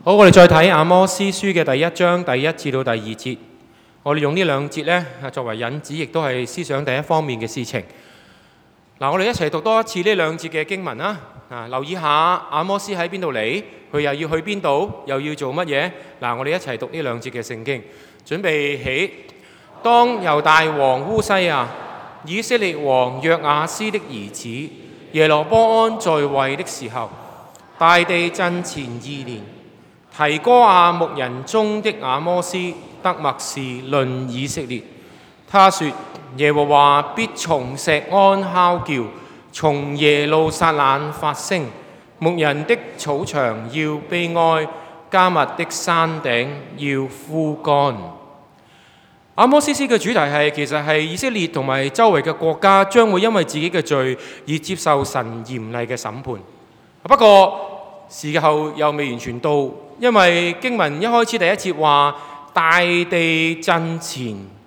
好，我哋再睇阿摩司書嘅第1章第1至到第2節。我哋用呢兩節呢作為引子，亦都係思想第一方面嘅事情。嗱，我哋一齊讀多一次呢兩節嘅經文啦。留意下阿摩司喺邊度嚟，佢又要去邊度，又要做乜嘢？嗱，我哋一齊讀呢兩節嘅聖經。準備起，當猶大王烏西亞、以色列王約雅斯的兒子耶羅波安在位的時候，大地震前2年，提哥亞牧人中的阿摩司得默示論以色列。他說：耶和華必從錫安吼叫，從耶路撒冷發聲，牧人的草場要悲哀，迦密的山頂要枯乾。阿摩司書嘅主題係其實係以色列同埋周圍嘅國家將會因為自己嘅罪而接受神嚴厲嘅審判。不過時候又未完全到，因為經文一開始第1節話大地震前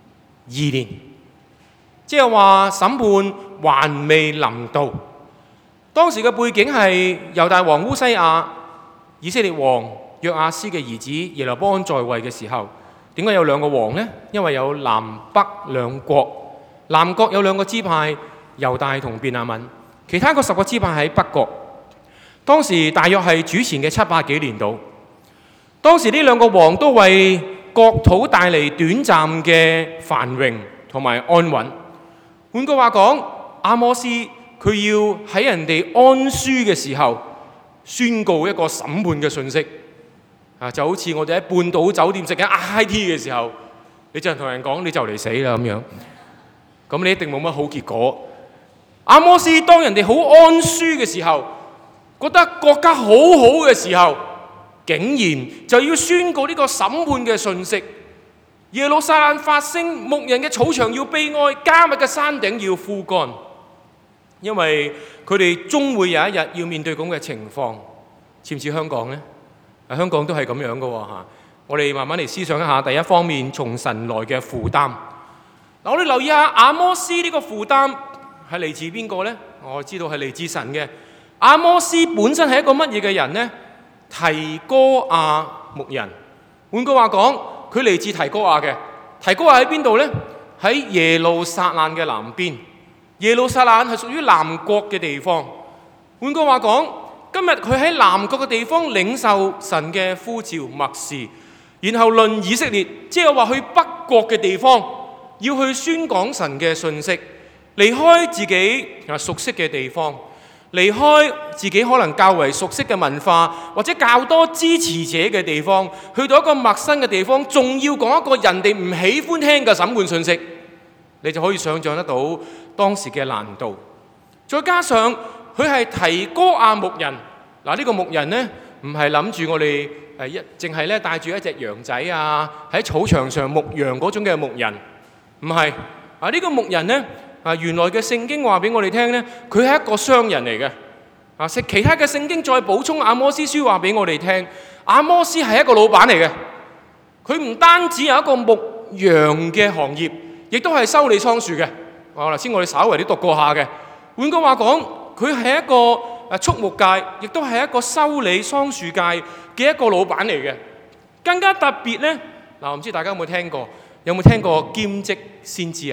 2年，即係話審判還未臨到。當時嘅背景係猶大王烏西亞、以色列王約雅斯嘅兒子耶羅波安在位嘅時候。點解有兩個王呢？因為有南北兩國，南國有2個支派，猶大同便雅憫，其他個10個支派喺北國。當時大約係主前嘅700幾年度。當時呢2個王都為國土帶嚟短暫嘅繁榮同埋安穩。換句話講，阿摩司佢要喺人哋安舒嘅時候宣告一個審判嘅訊息。就好似我哋喺半島酒店食緊 IT 嘅時候，你就同人講你就嚟死啦咁樣，咁你一定冇乜好結果。阿摩司當人哋好安舒嘅時候，覺得國家好好嘅時候，竟然就要宣告呢個審判嘅訊息。耶路撒冷發聲，牧人嘅草場要悲哀，迦密嘅山頂要枯乾，因為佢哋終會有一日要面對咁嘅情況。似唔似香港呢？香港都係咁樣嘅喎。我哋慢慢嚟思想一下。第一方面，從神來嘅負擔。我哋留意下阿摩司呢個負擔係嚟自邊個呢？我知道係嚟自神嘅。阿摩司本身係一個乜嘢嘅人呢？提哥亞牧人。換句話講，佢嚟自提哥亞嘅。提哥亞喺邊度呢？喺耶路撒冷嘅南邊。耶路撒冷係屬於南國嘅地方。換句話講，今日佢喺南國嘅地方領受神嘅呼召默示，然後論以色列，即係話去北國嘅地方，要去宣講神嘅信息，離開自己熟悉嘅地方，離開自己可能較為熟悉嘅文化或者較多支持者嘅地方，去到一個陌生嘅地方，仲要講一個人哋唔喜歡聽嘅審判信息，你就可以想像得到當時嘅難度。再加上佢係提哥亞牧人。嗱，呢個牧人呢，唔係諗住我哋淨係咧帶住一隻羊仔啊喺草場上牧羊嗰種嘅牧人，唔係。呢個牧人呢，原來嘅聖經話俾我哋聽呢，佢係一個商人嚟嘅。其他嘅聖經再補充阿摩司書話俾我哋聽，阿摩司係一個老闆嚟嘅。佢唔單止有一個牧羊嘅行業，亦都係修理倉樹嘅。頭先我哋稍微都讀過下嘅。換句話講，佢係一個畜牧界，亦都係一個修理桑樹界嘅一個老闆嚟嘅。更加特別呢，我唔知大家有冇聽過？有冇聽過兼職先知啊？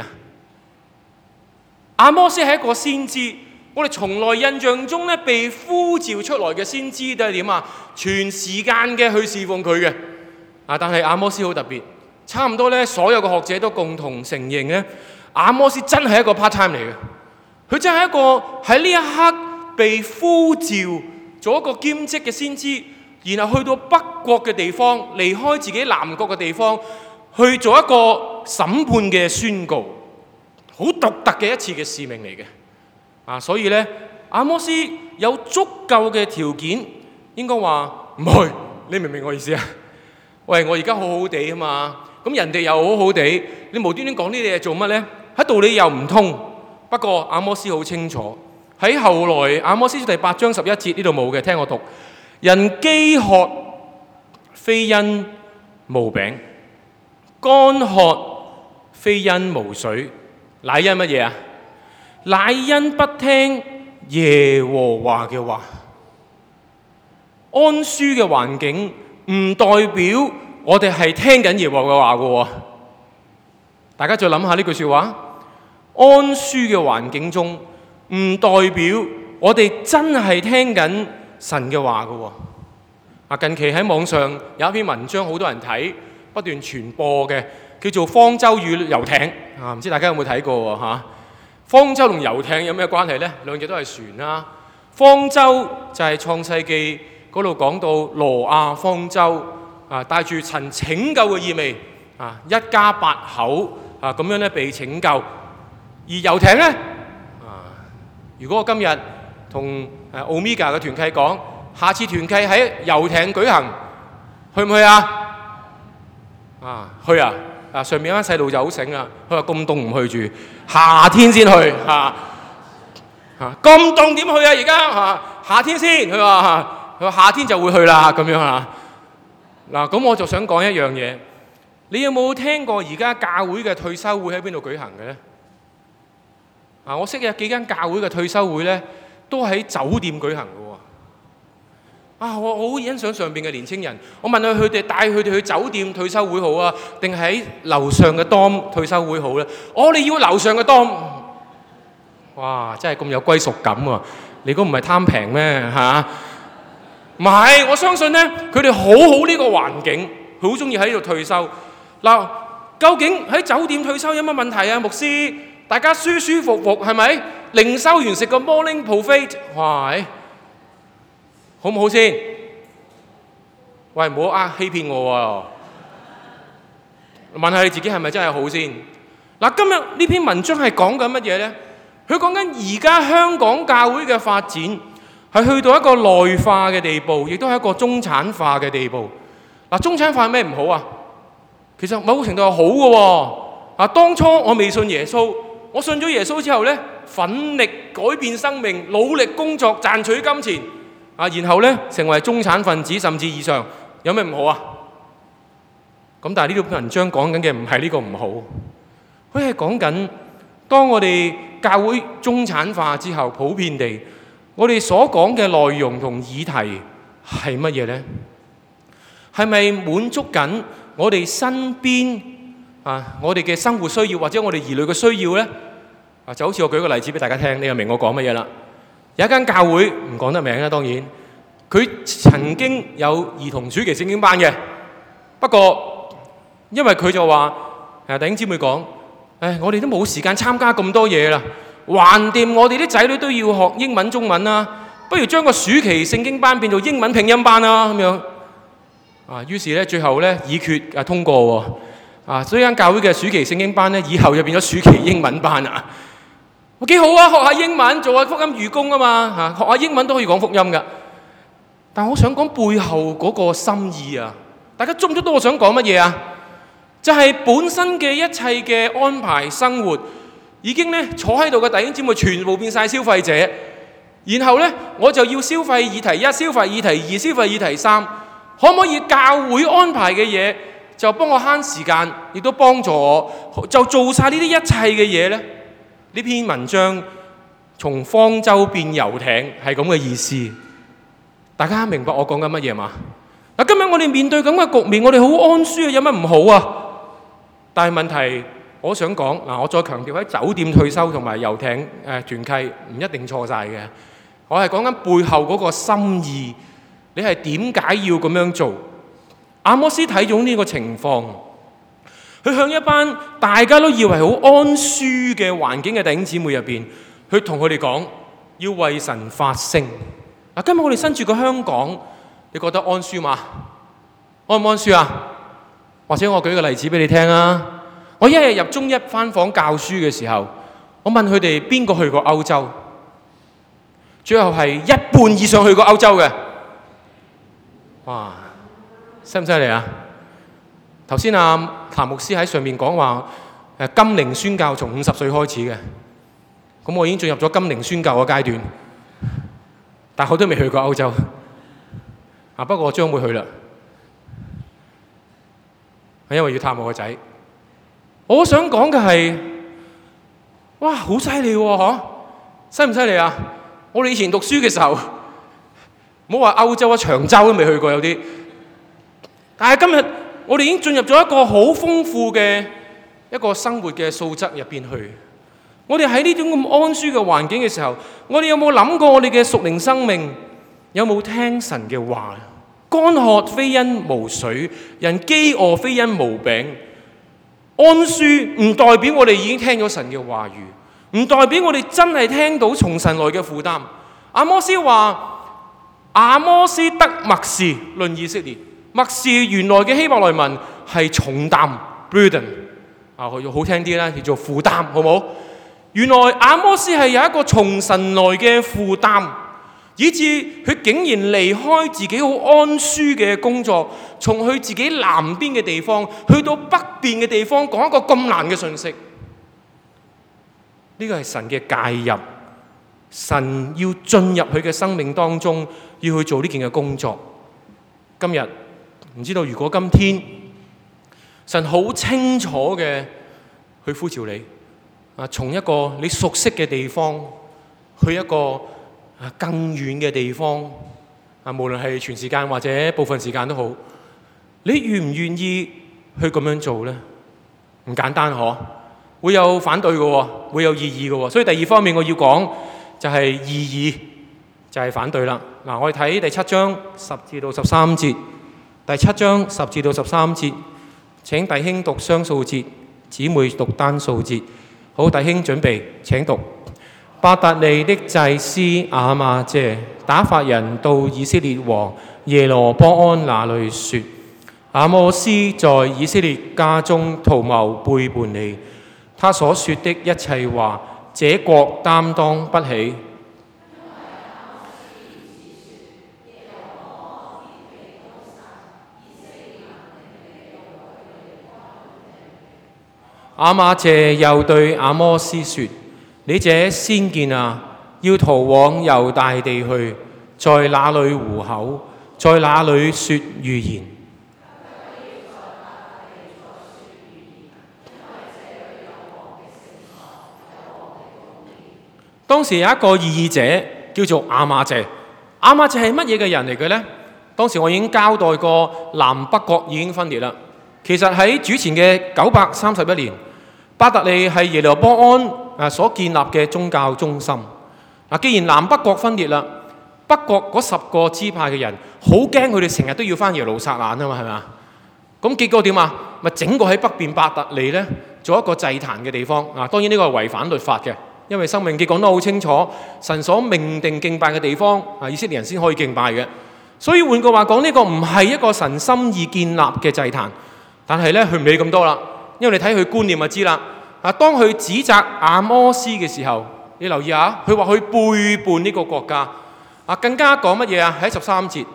阿摩司係一個先知，我哋從來印象中呢，被呼召出來嘅先知都係點啊？全時間嘅去侍奉佢嘅。但係阿摩司好特別，差唔多呢，所有嘅學者都共同承認呢，阿摩司真係一個 part time 嚟嘅。佢真係一個喺呢一刻被呼召做一個兼職嘅先知，然後去到北國嘅地方，離開自己南國嘅地方，去做一個審判嘅宣告，好獨特嘅一次嘅使命嚟嘅。所以呢，阿摩司有足夠嘅條件，應該話唔去。你明唔明我意思啊？喂，我而家好好地啊嘛，咁人哋又好好地，你無端端講呢啲嘢做乜呢？喺道理又唔通。不過阿摩司好清楚。喺後來阿摩司書第8章11節，呢度冇嘅，聽我讀。人飢渴非因無餅，乾渴非因無水，乃因乜嘢啊？乃因不聽耶和華嘅話。安舒嘅環境唔代表我哋係聽緊耶和華嘅話嘅喎。大家再諗下呢句説話，安舒嘅環境中，唔代表我哋真係聽緊神嘅話嘅喎。近期喺網上有一篇文章，好多人睇，不斷傳播嘅，叫做《方舟與遊艇》。唔知大家有冇睇過喎？方舟同遊艇有咩關係呢？兩隻都係船啦。方舟就係創世記嗰度講到挪亞方舟，帶住神拯救嘅意味，一家8口咁樣咧被拯救。而遊艇呢，如果我今日同Omega 嘅團契講，下次團契喺遊艇舉行，去唔去啊？去啊！上面班細路就好醒啦，佢話咁凍唔去住，夏天先去咁凍點去啊？而家夏天先，佢話夏天就會去啦咁樣啊。咁我就想講一樣嘢，你有冇聽過而家教會嘅退休會喺邊度舉行嘅咧？我識有幾間教會嘅退休會咧，都喺酒店舉行嘅喎。我好欣賞上邊嘅年青人。我問佢哋帶佢哋去酒店退休會好啊，定係喺樓上嘅 dorm 退休會好咧？你要樓上嘅 dorm。哇！真係咁有歸屬感喎！你估唔係貪平咩唔係，我相信咧，佢哋好好呢個環境，佢好中意喺度退休。究竟喺酒店退休有乜問題啊？牧師，大家舒舒服服係咪？靈修完食個 morning buffet， 哇！好唔好先？喂，唔好欺騙我喎！問下你自己係咪真係好先？今日呢篇文章係講緊乜嘢呢？佢講緊而家香港教會嘅發展係去到一個內化嘅地步，亦都係一個中產化嘅地步。中產化係咩唔好啊？其實某個程度係好嘅喎。當初我未信耶穌，我信咗耶穌之後呢，奮力改變生命，努力工作賺取金錢。然後呢，成為中產分子甚至以上，有咩唔好啊？咁但係呢篇文章講緊嘅唔係呢個唔好，佢係講緊當我哋教會中產化之後，普遍地，我哋所講嘅內容同議題係乜嘢呢？係咪滿足緊我哋身邊我哋嘅生活需要，或者我哋兒女嘅需要呢？就好似我舉個例子俾大家聽，你就明我講乜嘢啦。有一間教會唔講得名啦，當然佢曾經有兒童暑期聖經班嘅，不過因為佢就話弟兄姊妹講，我哋都冇時間參加咁多嘢啦，橫掂我哋啲仔女都要學英文中文啦，不如將個暑期聖經班變做英文拼音班啦咁樣。於是咧最後咧議決通過喎，所以間教會嘅暑期聖經班咧以後就變咗暑期英文班啊！幾好啊！學下英文，做下福音義工啊嘛學下英文都可以講福音噶。但我想講背後嗰個心意啊，大家捉唔捉到我想講乜嘢啊？就係本身嘅一切嘅安排生活，已經咧坐喺度嘅弟兄姊妹全部變晒消費者，然後咧我就要消費議題1、消費議題2、消費議題3，可唔可以教會安排嘅嘢就幫我慳時間，亦都幫助我就做晒呢啲一切嘅嘢咧？呢篇文章從方舟變遊艇係咁嘅意思，大家明白我講緊乜嘢嘛？今日我哋面對咁嘅局面，我哋好安舒，有乜唔好啊？但係問題，我想講我再強調喺酒店退休同埋遊艇團契唔一定錯晒嘅，我係講緊背後嗰個心意，你係點解要咁樣做？阿摩斯睇咗呢個情況，佢向一班大家都以為好安舒嘅環境嘅弟兄姊妹入邊，去同佢哋講要為神發聲。今日我哋身處個香港，你覺得安舒嗎？安唔安舒啊？或者我舉個例子俾你聽啊！我一日入中一返房教書嘅時候，我問佢哋邊個去過歐洲，最後係一半以上去過歐洲嘅。哇！犀唔犀利啊？頭先譚牧師喺上面講話，金齡宣教從50歲開始嘅，咁我已經進入咗金齡宣教嘅階段，但我都未去過歐洲。不過我將會去啦，因為要探我個仔。我想講嘅係，哇，好犀利喎！犀唔犀利啊？我哋以前讀書嘅時候，唔好話歐洲啊，長洲都未去過，有啲但係今日我哋已經進入咗一個好豐富嘅一個生活嘅素質入邊去。我哋喺呢種咁安舒嘅環境嘅時候，我哋有冇諗過我哋嘅屬靈生命有冇聽神嘅話？乾渴非因無水，人飢餓非因無餅。安舒唔代表我哋已經聽咗神嘅話語，唔代表我哋真係聽到從神來嘅負擔。阿摩司話：阿摩司得默示論以色列。默示原來嘅希伯來文係重擔 burden 啊，好聽啲啦，叫做負擔，好冇？原來阿摩司係有一個從神來嘅負擔，以致佢竟然離開自己好安舒嘅工作，從去自己南邊嘅地方去到北邊嘅地方講一個咁難嘅信息。呢個係神嘅介入，神要進入佢嘅生命當中，要去做呢件嘅工作。今日唔知道，如果今天神好清楚嘅去呼召你啊，從一個你熟悉嘅地方去一個更遠嘅地方啊，無論係全時間或者部分時間都好，你願唔願意去咁樣做呢？唔簡單嗬，會有反對嘅，會有異議嘅。所以第二方面我要講就係異議，就係反對啦。嗱，我哋睇第7章10至到13節。第7章10至到13節，請弟兄讀雙數節，姊妹讀單數節。好，弟兄準備，請讀。伯特利的祭司亞瑪謝打發人到以色列王耶羅波安那裏說：亞摩斯在以色列家中圖謀背叛你，他所說的一切話，這國擔當不起。亞瑪謝又對亞摩斯說：你這先見啊，要逃往猶大地去，在那裏糊口，在那裏說預言。當時有一個異議者叫做亞瑪謝。亞瑪謝係乜嘢嘅人嚟嘅呢？當時我已經交代過，南北國已經分裂啦。其實喺主前嘅931年，伯特利係耶羅波安所建立嘅宗教中心。既然南北國分裂啦，北國嗰10個支派嘅人好驚佢哋成日都要翻耶路撒冷啊嘛，係咪啊？咁結果點啊？咪整個喺北邊伯特利咧做一個祭壇嘅地方。當然呢個係違反律法嘅，因為申命記講得好清楚，神所命定敬拜嘅地方以色列人先可以敬拜嘅。所以換句話講，呢個唔係一個神心意建立嘅祭壇。但係咧，佢唔理咁多啦，因為你睇佢觀念就知啦。當佢指責亞摩斯嘅時候，你留意下，佢話佢背叛呢個國家。更加講乜嘢啊？喺13節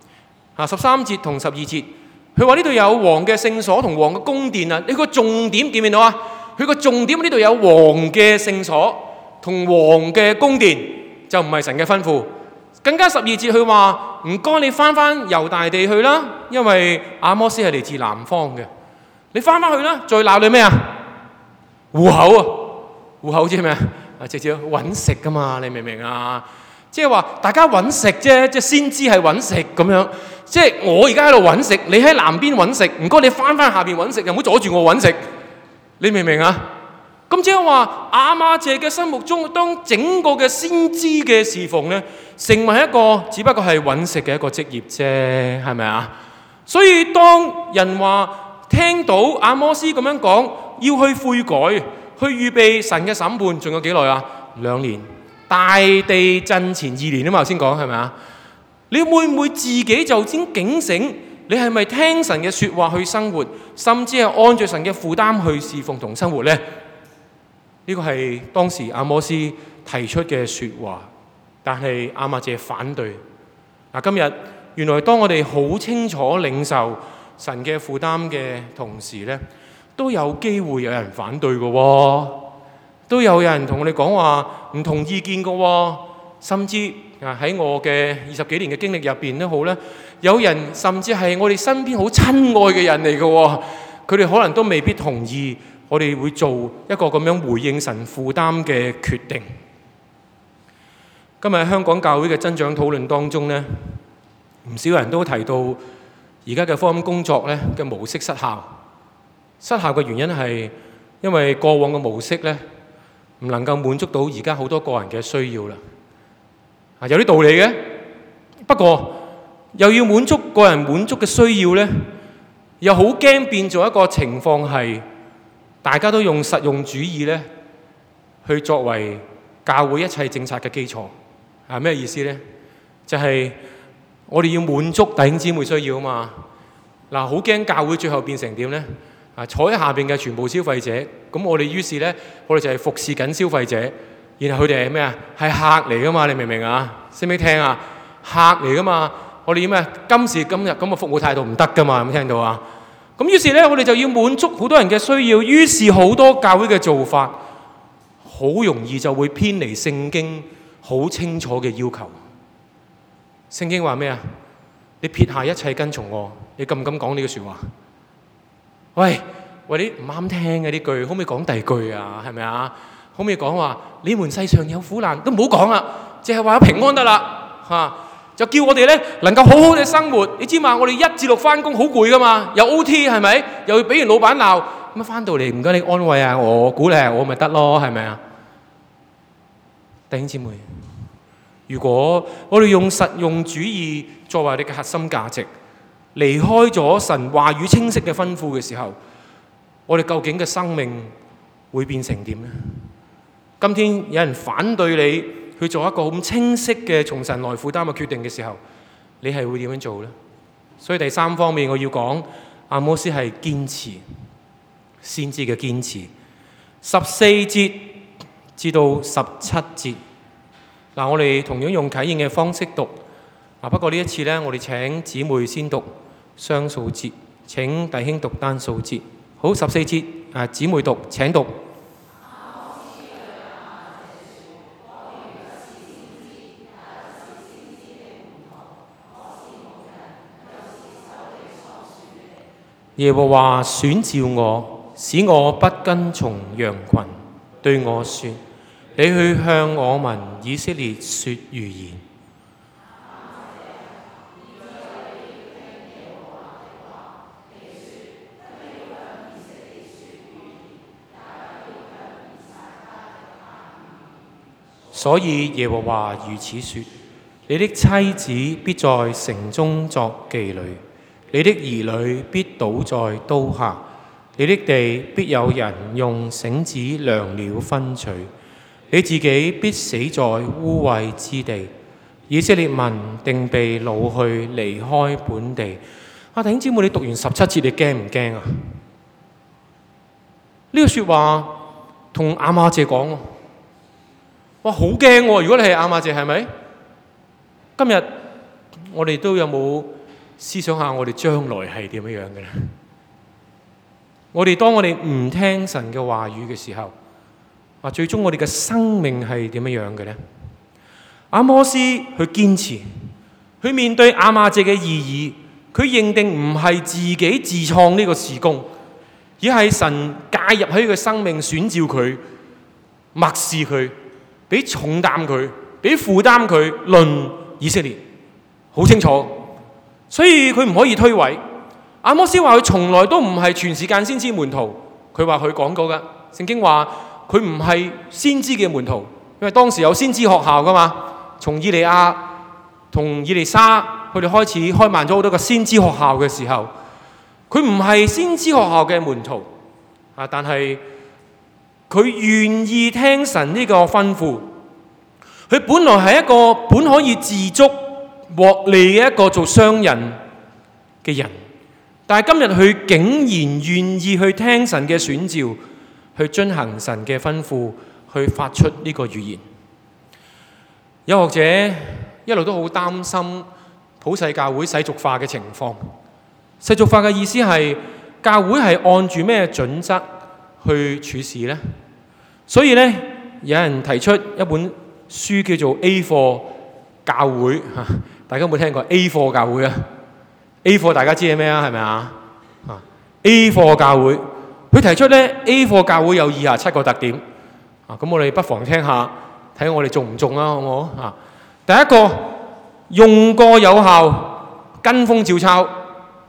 13節同12節，佢話呢度有王嘅聖所同王嘅宮殿啊。你個重點見唔見到啊？佢個重點呢度有王嘅聖所同王嘅宮殿，就唔係神嘅吩咐。更加12節佢話唔該你翻猶大地去啦，因為亞摩斯係嚟自南方嘅，你翻去啦，在那裏咩啊？糊口啊！糊口即係咩啊？直接揾食噶嘛，你明唔明啊？即係話大家揾食啫，即係先知係揾食咁樣。即係我而家喺度揾食，你喺南邊揾食，唔該你翻下邊揾食，又唔好阻住我揾食。你明唔明啊？咁即係話亞瑪謝嘅心目中，當整個嘅先知嘅侍奉咧，成為一個只不過係揾食嘅一個職業啫，係咪啊？所以當人話聽到亞摩斯咁樣講，要去悔改，去預備神嘅審判，仲有幾耐啊？2年。大地震前2年啊嘛，頭先講係咪啊？你會唔會自己就先警醒？你係咪聽神嘅説話去生活，甚至係按照神嘅負擔去侍奉同生活呢？呢個係當時亞摩斯提出嘅説話，但係亞瑪謝反對。今日原來當我哋好清楚領受神嘅負擔嘅同時呢，都有機會有人反對嘅喎，都有人同我哋講話唔同意見嘅喎，甚至喺我嘅20幾年嘅經歷入邊都好咧，有人甚至係我哋身邊好親愛嘅人嚟嘅喎，佢哋可能都未必同意我哋會做一個咁樣回應神負擔嘅決定。今日喺香港教會嘅增長討論當中呢，唔少人都提到而家嘅福音工作咧嘅模式失效。失效嘅原因係因為過往嘅模式咧唔能夠滿足到而家好多個人嘅需要啦。有啲道理嘅，不過又要滿足個人滿足嘅需要咧，又好驚變做一個情況係大家都用實用主義咧去作為教會一切政策嘅基礎。咩意思咧？就係我哋要滿足弟兄姊妹需要啊嘛。好驚教會最後變成點咧？坐喺下邊嘅全部消費者，咁我哋於是咧，我哋就係服侍緊消費者，然後佢哋係咩啊？係客嚟噶嘛？你明唔明啊？識唔識聽啊？客嚟噶嘛？我哋要咩？今時今日咁嘅服務態度唔得噶嘛？有冇聽到啊？咁於是咧，我哋就要滿足好多人嘅需要，於是好多教會嘅做法，好容易就會偏離聖經好清楚嘅要求。聖經話咩啊？你撇下一切跟從我，你敢唔敢講呢句説話？喂，啲唔啱聽嘅呢句，可唔可以講第二句啊？係咪啊？可唔可以講話你們世上有苦難都唔好講啦，淨係話有平安得啦嚇，就叫我哋咧能夠好好嘅生活。你知嘛？我哋1至6翻工好攰噶嘛，有 OT 係咪？又要俾完老闆鬧，咁翻到嚟唔該你安慰下我，鼓勵下我咪得咯，係咪啊？弟兄姊妹，如果我哋用實用主義作為我哋嘅核心價值，離開咗神話語清晰嘅吩咐嘅時候，我哋究竟嘅生命會變成點呢？今天有人反對你去做一個咁清晰嘅從神來負擔嘅決定嘅時候，你係會點樣做呢？所以第3方面我要講，阿摩司係堅持，先知嘅堅持。14節至到17節，我哋同樣用啟應嘅方式讀。不過呢一次呢，我哋請姊妹先讀雙數節，請弟兄讀單數節。好，14節，姊妹讀，請讀。耶和華選召我，使我不跟從羊群，對我說：你去向我民以色列說預言。所以耶和華如此說：你的妻子必在城中作妓女，你的兒女必倒在刀下，你的地必有人用繩子量了分取，你自己必死在污穢之地。以色列民定被擄去離開本地。弟兄姊妹，你讀完17節，你驚唔驚啊？呢個說話同亞瑪謝講，哇，好驚喎！如果你係亞瑪謝，係咪？今日我哋都有冇思想下我哋將來係點樣嘅咧？當我哋唔聽神嘅話語嘅時候，最終我哋嘅生命係點樣嘅咧？阿摩司去堅持，去面對亞瑪謝嘅異議，佢認定唔係自己自創呢個事工，而係神介入喺佢生命，選召佢，默示佢，俾重擔佢，俾負擔佢，論以色列，好清楚。所以佢唔可以推諉。阿摩司話佢從來都唔係全時間先知門徒，佢話佢講過噶。聖經話佢唔係先知嘅門徒，因為當時有先知學校噶嘛。從以利亞同以利沙佢哋開始開辦咗好多個先知學校嘅時候，佢唔係先知學校嘅門徒，但係佢願意聽神呢個吩咐。佢本來係一個本可以自足獲利嘅一個做商人嘅人，但係今日佢竟然願意去聽神嘅選召，去遵行神嘅吩咐，去發出呢個預言。有學者一路都好擔心普世教會世俗化嘅情況。世俗化嘅意思係教會係按住咩準則去處事呢？所以呢，有人提出一本書叫做 A 課教會，大家有冇聽過 A 課教會啊？A 課大家知係咩啊？係咪啊？A 課教會，佢提出呢 A 課教會有以下7個特點。咁我哋不妨聽下，睇下我哋中唔中啊？好唔好？第一個，用過有效，跟風照抄。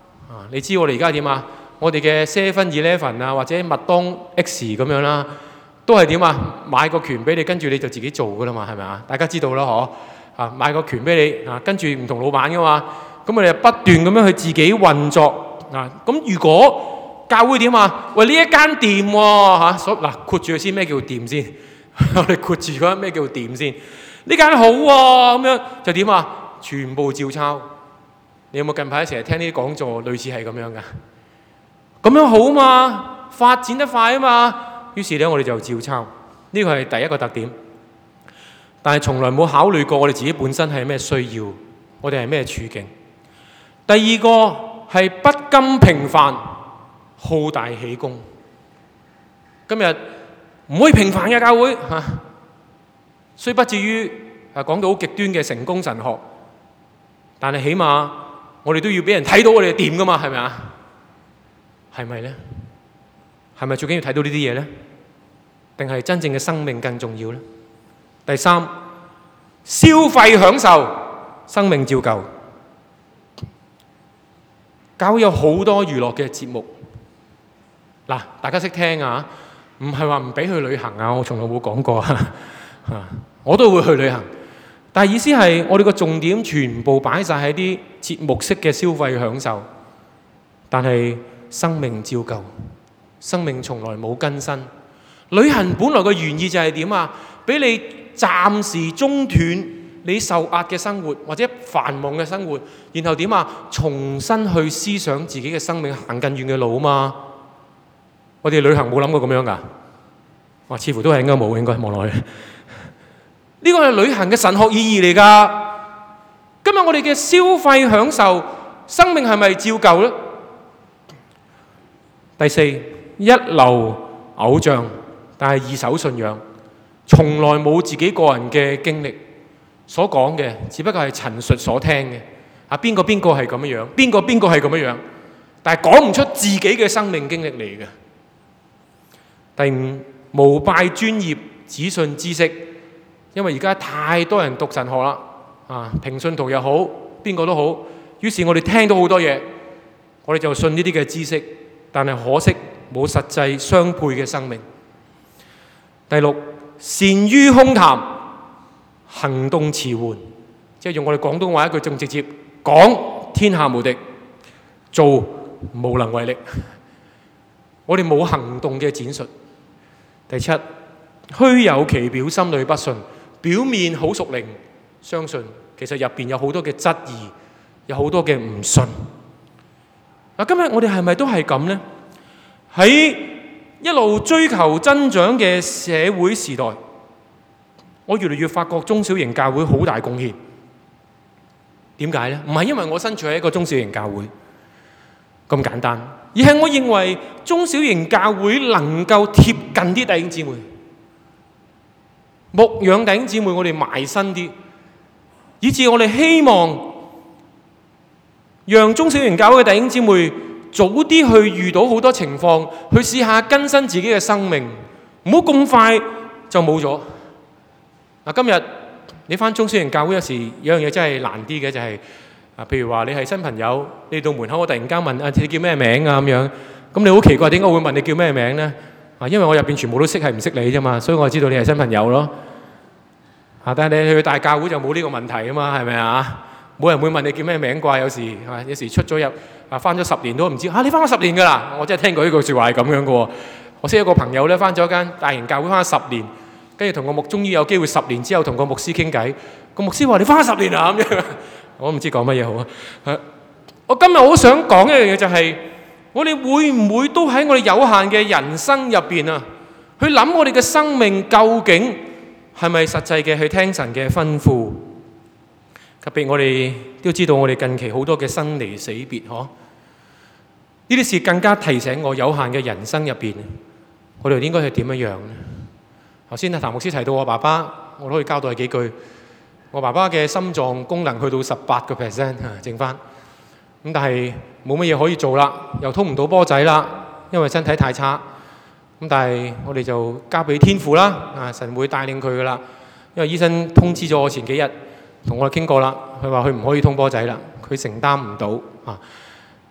你知我哋而家點啊？我哋嘅 7-Eleven 啊，或者麥當 X 咁樣啦，都係點啊？買個權俾你，跟住你就自己做噶啦嘛，係咪啊？大家知道啦，嗬？啊，買個權俾你，啊，跟住唔同老闆噶嘛，咁我哋就不斷咁樣去自己運作啊。咁如果教會點啊？喂，呢一間店喎嚇，嗱括住佢先，咩叫店先？我哋括住嗰咩叫店先？呢間好喎，咁樣就點啊？全部照抄。你有冇近排成日聽呢啲講座，類似係咁樣噶？咁樣好嘛，發展得快啊嘛。於是咧，我哋就照抄。呢個係第一個特點。但係從來冇考慮過我哋自己本身係咩需要，我哋係咩處境。第二個係不甘平凡，好大喜功。今日唔可以平凡嘅教會嚇，雖不至於講到好極端嘅成功神學，但係起碼我哋都要俾人睇到我哋掂噶嘛，係咪啊？係咪咧？係咪最緊要睇到呢啲嘢咧？定係真正嘅生命更重要咧？第三，消費享受，生命照舊。教會有好多娛樂嘅節目，嗱，大家識聽啊，唔係話唔俾去旅行啊，我從來冇講過啊，我都會去旅行，但係意思係我哋個重點全部擺晒喺啲節目式嘅消費享受，但係生命照舊，生命從來冇更新。旅行本來個原意就係點啊？俾你暫時中斷你受壓嘅生活或者繁忙嘅生活，然後點啊？重新去思想自己嘅生命，行更遠嘅路啊嘛！我哋旅行冇諗過咁樣噶，哇！似乎都係應該冇，應該望落去。呢個係旅行嘅神學意義嚟㗎。今日我哋嘅消費享受，生命係咪照舊呢？第四，一流偶像，但係二手信仰。從來冇自己個人嘅經歷，所講嘅只不過係陳述所聽嘅。啊，邊個係咁樣，邊個係咁樣，但係講唔出自己嘅生命經歷嚟嘅。第五，無拜專業，只信知識。因為而家太多人讀神學啦，啊，平信徒又好，邊個都好，於是我哋聽到好多嘢，我哋就信呢啲嘅知識，但係可惜冇實際相配嘅生命。第六，善於空談，行動遲緩，即係用我哋廣東話一句仲直接，講天下無敵，做無能為力。我哋冇行動嘅展述。第七，虛有其表，心裏不信，表面好屬靈，相信其實入邊有好多嘅質疑，有好多嘅唔信。嗱，今日我哋係咪都係咁呢？喺一路追求增長嘅社會時代，我越嚟越發覺中小型教會好大貢獻。點解呢？唔係因為我身處喺一個中小型教會咁簡單，而係我認為中小型教會能夠貼近啲弟兄姊妹，牧養弟兄姊妹，我哋埋身啲，以致我哋希望讓中小型教會嘅弟兄姊妹早啲去遇到好多情況，去試下更新自己嘅生命，唔好咁快就冇咗。嗱，今日你返中小型教會有時有樣嘢真係難啲嘅，就係譬如話你係新朋友，你到門口我突然間問你叫咩名啊咁樣，咁你好奇怪點解會問你叫咩名呢？因為我入邊全部都識係唔識你啫嘛，所以我知道你係新朋友咯。但係你去大教會就冇呢個問題啊嘛，係咪啊？冇人會問你叫咩名啩？有時出咗入返咗10年都唔知你返咗10年㗎啦！我真係聽過呢句説話係咁樣嘅喎。我識一個朋友咧，返咗一間大型教會返咗10年，跟住同個終於有機會10年之後同個牧師傾偈。個牧師話：你返咗10年啊咁樣，我唔知講乜嘢好啊！我今日好想講一樣嘢，就係我哋會唔會都喺我哋有限嘅人生入邊啊，去諗我哋嘅生命究竟係咪實際嘅去聽神嘅吩咐？特別我哋都知道，我哋近期好多嘅生離死別，呢啲事更加提醒我有限嘅人生入邊，我哋應該係點樣樣呢？頭先譚牧師提到我爸爸，我都可以交代幾句。我爸爸嘅心臟功能去到18%，剩翻咁，但係冇乜嘢可以做啦，又通唔到波仔啦，因為身體太差。咁但係我哋就交俾天父啦，神會帶領佢噶啦。因為醫生通知咗我前幾日同我哋傾過啦，佢話佢唔可以通波仔啦，佢承擔唔到啊。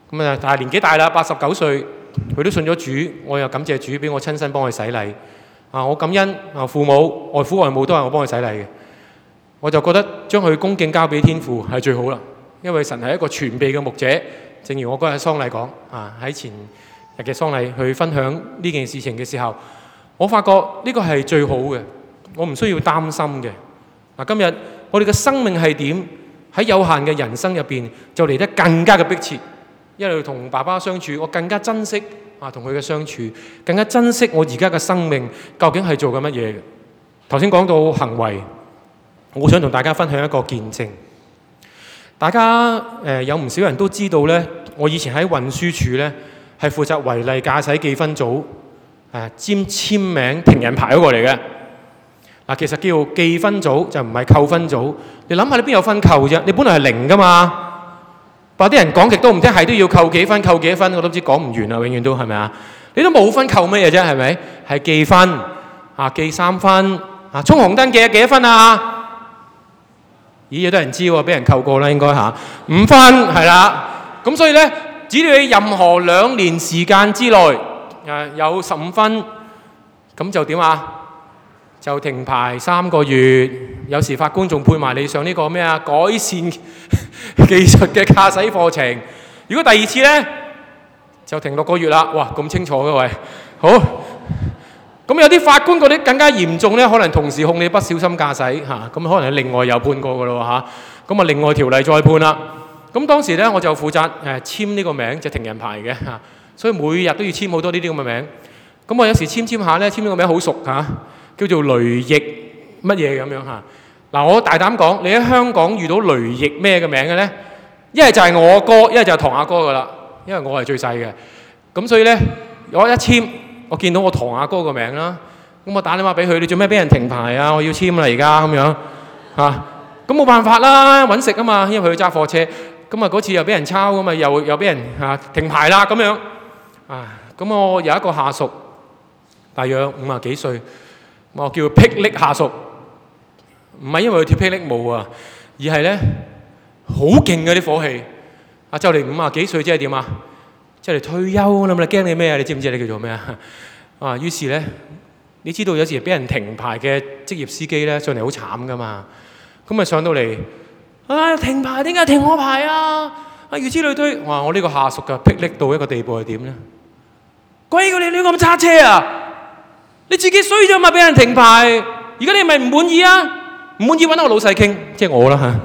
咁啊，但係年紀大啦，89歲，佢都信咗主，我又感謝主俾我親身幫佢洗禮。我感恩父母、外父外母都係我幫佢洗禮嘅。我就覺得將佢恭敬交俾天父係最好啦，因為神係一個全備嘅牧者。正如我嗰日喪禮講喺前日嘅喪禮去分享呢件事情嘅時候，我發覺呢個係最好嘅，我唔需要擔心嘅。今日我哋嘅生命係點？喺有限嘅人生入邊，就嚟得更加嘅迫切。因為同爸爸相處，我更加珍惜同佢嘅相處，更加珍惜我而家嘅生命究竟係做緊乜嘢嘅。頭先講到行為，我想同大家分享一個見證。大家有唔少人都知道呢，我以前喺運輸署呢係負責違例駕駛記分組簽名停人牌嗰個嚟嘅。其實叫記分組就唔係扣分組。你諗下，你邊有分扣啫？你本來係零噶嘛。把啲人講極都唔聽，係都要扣幾分，扣幾分，我都唔知講唔完啊！永遠都係咪啊？你都冇分扣乜嘢啫？係咪？係記分記3分衝紅燈記幾多分啊？咦，有得人知喎，俾人扣過啦，應該5分係啦。咁所以呢，只要你任何2年時間之內有15分，咁就點啊？就停牌3個月，有時法官仲配埋你上呢個咩改善技術嘅駕駛課程。如果第2次呢，就停6個月啦。哇，咁清楚嘅喂，好。咁有啲法官嗰啲更加嚴重呢，可能同時控你不小心駕駛咁可能係另外有判過嘅咯嚇。咁另外條例再判啦。咁當時呢，我就負責簽呢個名，就停人牌嘅所以每日都要簽好多呢啲咁嘅名。咁我有時簽下呢，簽呢個名好熟叫做雷奕乜嘢咁樣嗱，我大膽講，你喺香港遇到雷奕咩嘅名嘅呢？一係就係我哥，一係就係堂阿哥噶啦，因為我係最細嘅。咁所以呢，我一簽，我見到我堂阿哥個名啦，咁我打電話俾佢，你做咩俾人停牌啊？我要簽啦而家咁樣咁冇辦法啦，揾食啊嘛，因為佢揸貨車。咁嗰次又俾人抄咁嘛，又俾人停牌啦咁樣咁我有一個下屬，大約50幾歲。我叫佢霹靂下屬，唔係因為佢跳霹靂舞而係呢，好勁嘅啲火氣。就嚟50幾歲，即係點啊？即係退休啦嘛！你驚你咩啊？你知唔知你叫做咩於是呢，你知道有時俾人停牌嘅職業司機呢，上嚟好慘噶嘛。咁上到嚟停牌，點解停我牌啊？如此類推。我呢個下屬嘅霹靂到一個地步係點呢？鬼過你亂咁揸車啊！你自己衰咗嘛，俾人停牌。而家你咪唔滿意啊？唔滿意揾我老細傾，即係我啦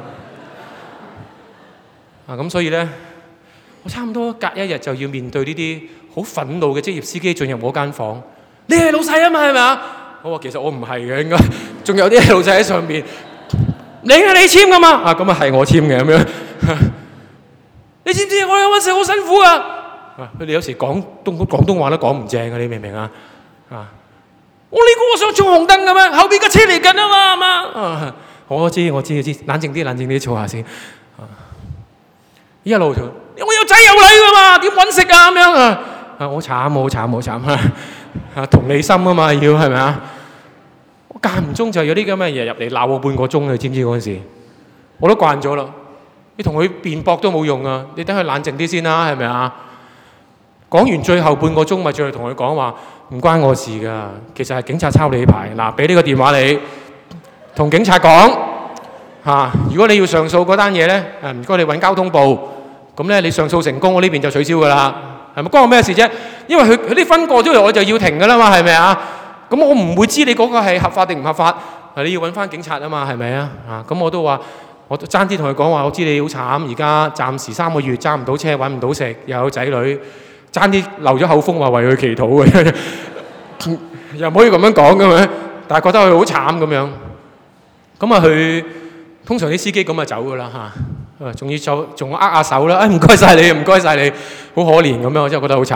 咁所以呢，我差唔多隔一日就要面對呢啲好憤怒嘅職業司機進入我間房。你係老細啊嘛，係咪啊？我話其實我唔係嘅，應該仲有啲老細喺上面。你係你簽噶嘛？咁係我簽嘅咁樣。你知唔知我有揾食好辛苦啊？佢哋有時廣東話都講唔正嘅，你明唔明啊？我呢個想衝紅燈嘅咩？後邊嘅車嚟緊啊嘛，我知，冷靜啲，坐下先。一路同我有仔有女嘅嘛，點揾食啊咁樣好慘同理心啊嘛，要係咪啊？我間唔中就有啲咁嘅嘢入嚟鬧我半個鐘，你知唔知嗰陣時？我都慣咗啦。你同佢辯駁都冇用啊，你等佢冷靜啲先啦，係咪啊？講完最後半個鐘，咪再同佢講話。唔關我事㗎，其實係警察抄你牌。俾呢個電話你，同警察講如果你要上訴嗰單嘢呢，唔該你揾交通部。咁呢，你上訴成功，我呢邊就取消㗎啦。係咪關我咩事啫？因為佢啲分過咗嚟，我就要停㗎啦嘛，係咪啊？咁我唔會知你嗰個係合法定唔合法。你要揾翻警察啊嘛，係咪啊？咁我都話，我爭啲同佢講話，我知你好慘，而家暫時3個月揸唔到車，揾唔到食，又有仔女。爭啲漏咗口風話為佢祈禱嘅，又唔可以咁樣講嘅咩？但係覺得佢好慘咁樣。咁佢通常啲司機咁就走㗎啦仲要走，仲握下手啦。唔該晒你，唔該晒你，好可憐咁樣，我真係覺得好慘。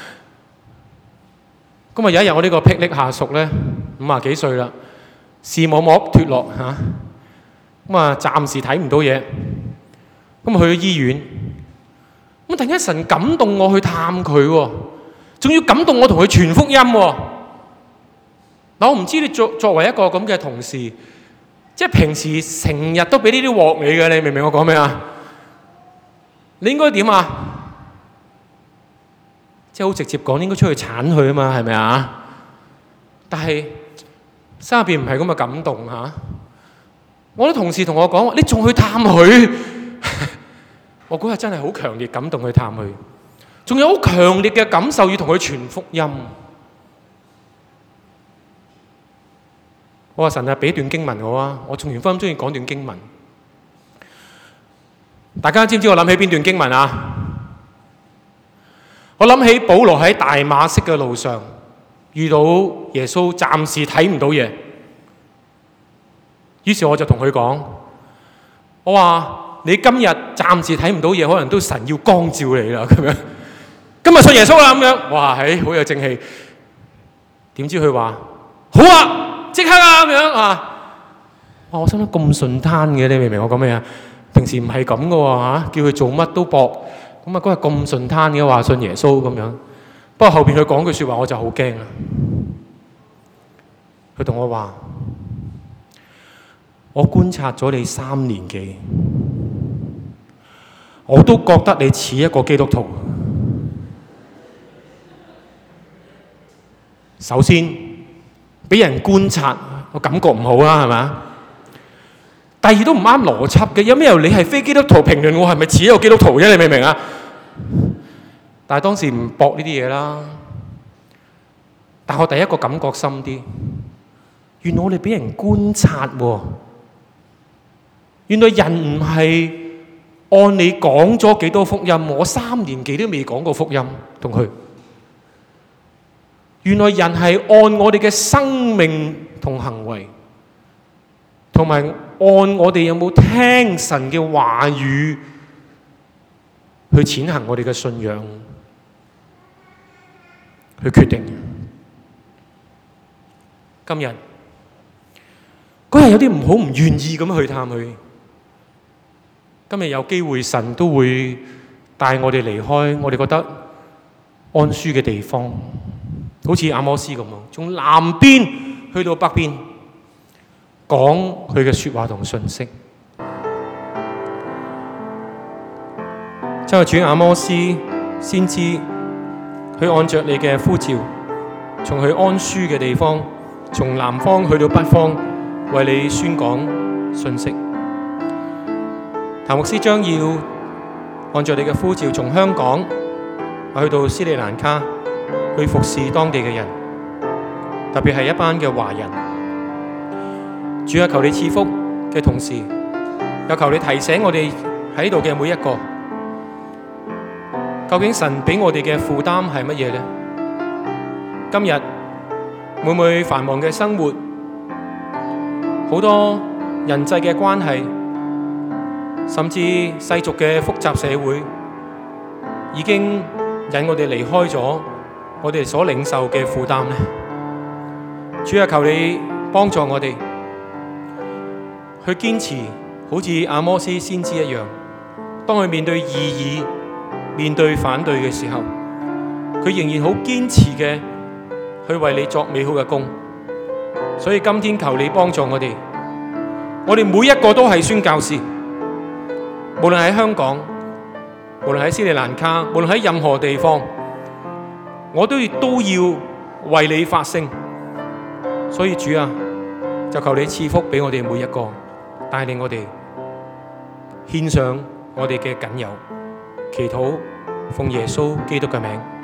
咁有一日我呢個霹靂下屬呢，50幾歲啦，視網膜脫落暫時睇唔到嘢。咁去咗醫院。咁突然間神感動我去探佢喎，仲要感動我同佢傳福音喎。我唔知你作為一個咁嘅同事，即係平時成日都俾呢啲鑊你嘅，你明唔明我講咩啊？你應該點啊？ 即係好直接講，應該出去鏟佢啊嘛，係咪啊？但係心入邊唔係咁嘅感動嚇。我啲同事同我講：你仲去探佢？我嗰日真係好強烈感動去探佢，仲有好強烈嘅感受要同佢傳福音。我話神啊，俾段經文我啊！我傳完福音中意講段經文。大家知唔知我諗起邊段經文啊？我諗起保羅喺大馬色嘅路上遇到耶穌，暫時睇唔到嘢，於是我就同佢講：我話你今日暫時睇唔到嘢，可能都神要光照你啦咁樣。今日信耶穌啦咁樣，哇係好有正氣。點知佢話好啊，即刻啊咁樣啊！哇！我心諗咁順攤嘅，你明唔明我講咩啊？平時唔係咁嘅喎嚇，叫佢做乜都搏。咁啊嗰日咁順攤嘅話信耶穌咁樣。不過後邊佢講句説話我就好驚啦。佢同我話：我觀察咗你3年幾，我都覺得你似一個基督徒。首先，俾人觀察，我感覺唔好啦，係咪？第二都唔啱邏輯嘅，有咩由你係非基督徒評論我係咪似一個基督徒啫？你明唔明啊？但係當時唔駁呢啲嘢啦。但我第一個感覺深啲，原來我哋俾人觀察喎。原來人唔係按你講咗幾多福音，我3年幾都未講過福音同佢。原來人係按我哋嘅生命同行為，同埋按我哋有冇聽神嘅話語去踐行我哋嘅信仰去決定。今日嗰日有啲唔好唔願意咁去探佢，今日有機會神都會帶我哋離開我哋覺得安舒嘅地方，好似阿摩司咁啊，從南邊去到北邊，講佢嘅説話同信息。真係主阿摩司先知，佢按着你嘅呼召，從佢安舒嘅地方，從南方去到北方，為你宣講信息。譚牧師將要按照你嘅呼召，從香港去到斯里蘭卡，去服侍當地嘅人，特別係一班嘅華人。主啊，求你賜福嘅同時，又求你提醒我哋喺度嘅每一個，究竟神俾我哋嘅負擔係乜嘢呢？今日每每繁忙嘅生活，好多人際嘅關係，甚至世俗嘅複雜社會，已經引我哋離開咗我哋所領受嘅負擔呢。主啊，求你幫助我哋去堅持，好似阿摩司先知一樣，當佢面對異議、面對反對嘅時候，佢仍然好堅持嘅去為你作美好嘅工。所以今天求你幫助我哋每一個都係宣教士，無論喺香港，無論喺斯里蘭卡，無論喺任何地方，我都要為你發聲。所以主啊，就求你賜福俾我哋每一個，帶領我哋獻上我哋嘅僅有，祈禱奉耶穌基督嘅名。